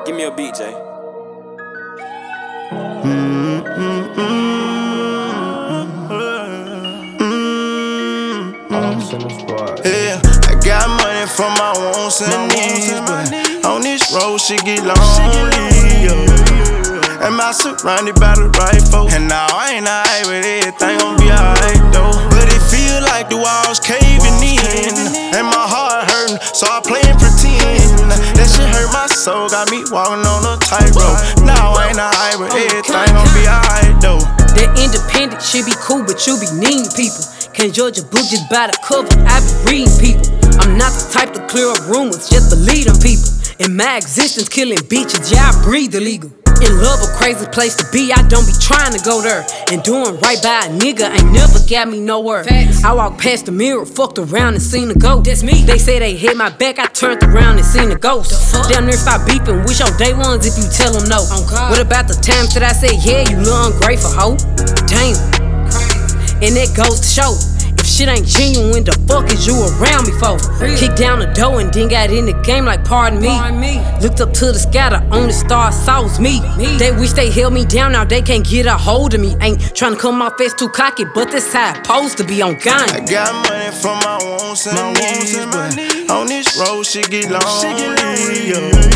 Give me a beat, Jay. Yeah, I got money for my wants and needs, but on this road shit get lonely. Am I surrounded by the right folks? And now I ain't alright with everything gon' be alright though. But it feel like the walls caving in, and my heart hurting, so I play and pretend. That shit hurt my soul, got me walking on a tightrope. Now I ain't alright with everything gon' be alright though. That independent shit be cool, but you be needing people. Can't judge a book just by the cover, I be reading people. I'm not the type to clear up rumors, just believe them people. In my existence, killing bitches, yeah, I breathe illegal. In love, a crazy place to be, I don't be trying to go there. And doing right by a nigga ain't never got me nowhere. Facts. I walked past the mirror, fucked around and seen a ghost. That's me. They say they hit my back, I turned around and seen a ghost. Damn near stop beeping, wish on day ones if you tell them no. What about the times that I said, yeah, you little ungrateful hoe? Damn. And that goes to show, if shit ain't genuine, the fuck is you around me for? Kicked down the door and then got in the game like pardon me. Looked up to the sky, the only star I saw was me. They wish they held me down, now they can't get a hold of me. Ain't tryna come off as too cocky, but that's how it's supposed to be on gun. I got money for my wants and needs, but on this road shit get lonely.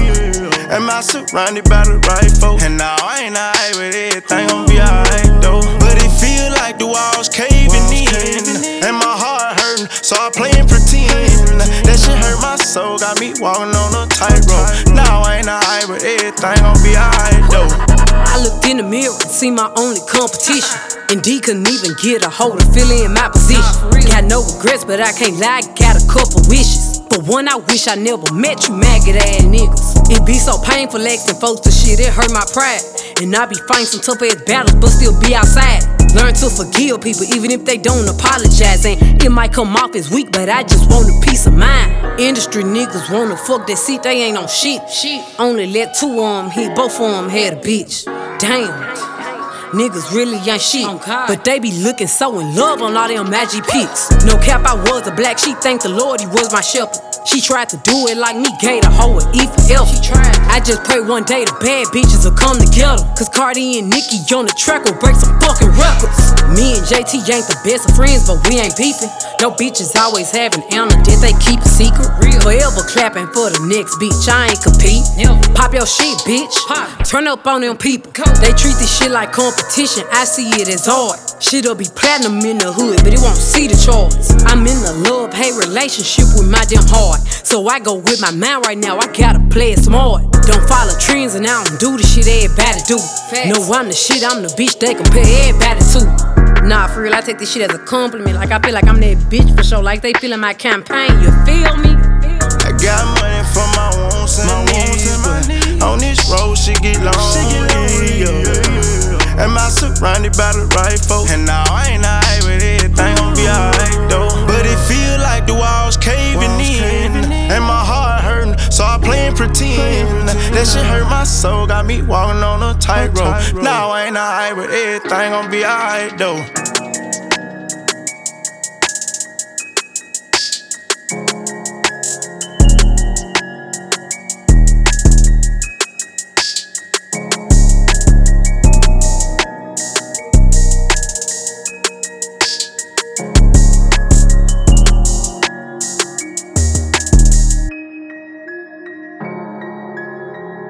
Am I surrounded by the right folks? And now I ain't alright with everything gon' be alright though. But it feel like the walls caving in, and my heart hurting, so I play and pretend. That shit hurt my soul, got me walking on a tightrope. Now I ain't alright, but everything gon' be alright though. I looked in the mirror and see my only competition. Indeed, couldn't even get a hold of feeling in my position. Got no regrets, but I can't lie, got a couple wishes. But one, I wish I never met you maggot ass niggas. It be so painful asking folks to shit, it hurt my pride. And I be fighting some tough ass battles, but still be outside. Learn to forgive people, even if they don't apologize. And it might come off as weak, but I just want a peace of mind. Industry niggas wanna fuck that seat, they ain't on shit. Only let two of them hit, both of them had a bitch. Damn. Niggas really ain't shit, but they be looking so in love on all them magic pics. No cap, I was a black sheep, thank the Lord he was my shepherd. She tried to do it like me, gave the hoe an E for effort. I just pray one day the bad bitches will come together, cause Cardi and Nicki on the track will break some fucking records. Me and JT ain't the best of friends, but we ain't beefing. No bitches always having Anna, did they keep a secret? Forever clapping for the next bitch, I ain't compete. Pop your shit, bitch. Turn up on them people. They treat this shit like competition, I see it as art. Shit'll be platinum in the hood, but it won't see the charts. I'm in a love-hate relationship with my damn heart, so I go with my mind right now, I gotta play it smart. Don't follow trends and I don't do the shit everybody do. No, I'm the shit, I'm the bitch they compare everybody to. Nah, for real, I take this shit as a compliment. Like I feel like I'm that bitch for sure, like they feeling my campaign, you feel me? I got money for my wants and needs, but on this road shit get lonely. Am I surrounded by the right folks? And now I ain't alright with everything gon' be alright though. But it feel like the walls caving in, and my heart hurting, so I play and pretend. That shit hurt my soul, got me walking on a tightrope. Now I ain't alright, but everything gon' be alright though.